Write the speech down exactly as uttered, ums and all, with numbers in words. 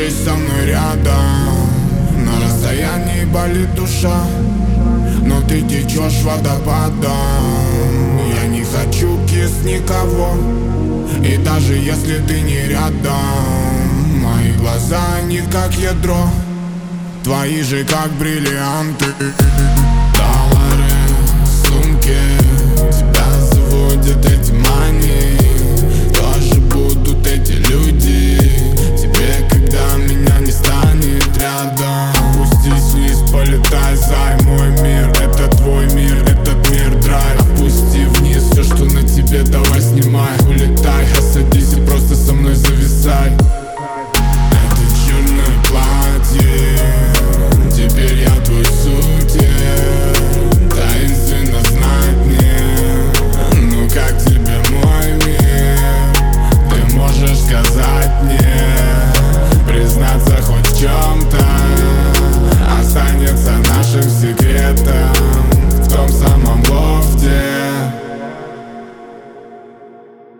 здесь со мной рядом. На расстоянии болит душа, но ты течешь водопадом. Я не хочу кис никого, и даже если ты не рядом, мои глаза, они как ядро, твои же как бриллианты. Доллары в сумке, тебя заводят эти мании. Тоже будут эти люди тебе, когда меня не станет рядом. Опустись вниз, полетай, зай, мой мир. Это твой мир, этот мир драйв. Опусти вниз все, что на тебе, давай снимай. Улетай, а садись и просто со мной зависай.